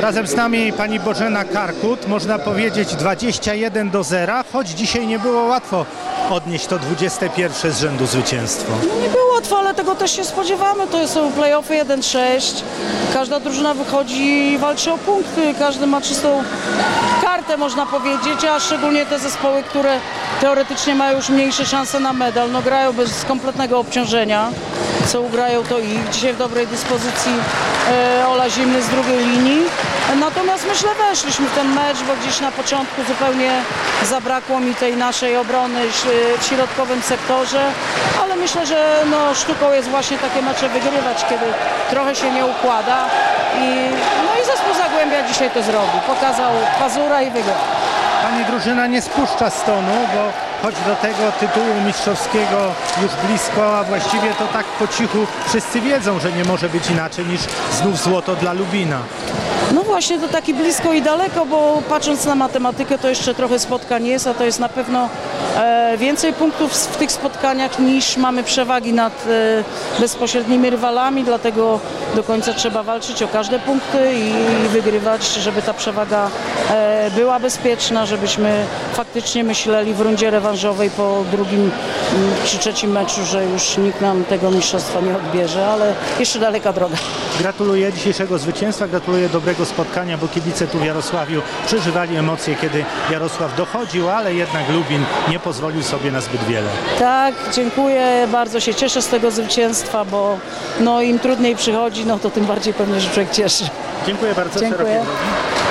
Razem z nami pani Bożena Karkut, można powiedzieć 21-0, choć dzisiaj nie było łatwo odnieść to 21 z rzędu zwycięstwo. Nie było łatwo, ale tego też się spodziewamy. To są play-offy 1-6. Każda drużyna wychodzi i walczy o punkty. Każdy ma czystą kartę, można powiedzieć, a szczególnie te zespoły, które teoretycznie mają już mniejsze szanse na medal. No grają bez kompletnego obciążenia. Co ugrają, to ich. Dzisiaj w dobrej dyspozycji Ola Zimny z drugiej linii. Natomiast myślę, weszliśmy w ten mecz, bo gdzieś na początku zupełnie zabrakło mi tej naszej obrony w środkowym sektorze, ale myślę, że no, sztuką jest właśnie takie mecze wygrywać, kiedy trochę się nie układa. No i zespół Zagłębia dzisiaj to zrobił. Pokazał pazura i wygrał. Pani drużyna nie spuszcza z tonu, bo choć do tego tytułu mistrzowskiego już blisko, a właściwie to tak po cichu wszyscy wiedzą, że nie może być inaczej niż znów złoto dla Lubina. No właśnie, to taki blisko i daleko, bo patrząc na matematykę, to jeszcze trochę spotkań jest, a to jest na pewno więcej punktów w tych spotkaniach niż mamy przewagi nad bezpośrednimi rywalami, dlatego do końca trzeba walczyć o każde punkty i wygrywać, żeby ta przewaga była bezpieczna, żebyśmy faktycznie myśleli w rundzie rewanżowej po drugim czy trzecim meczu, że już nikt nam tego mistrzostwa nie odbierze, ale jeszcze daleka droga. Gratuluję dzisiejszego zwycięstwa, gratuluję dobrego spotkania, bo kibice tu w Jarosławiu przeżywali emocje, kiedy Jarosław dochodził, ale jednak Lubin nie pozwolił sobie na zbyt wiele. Tak, dziękuję, bardzo się cieszę z tego zwycięstwa, bo no, im trudniej przychodzi, no to tym bardziej pewnie się człowiek cieszy. Dziękuję bardzo. Dziękuję.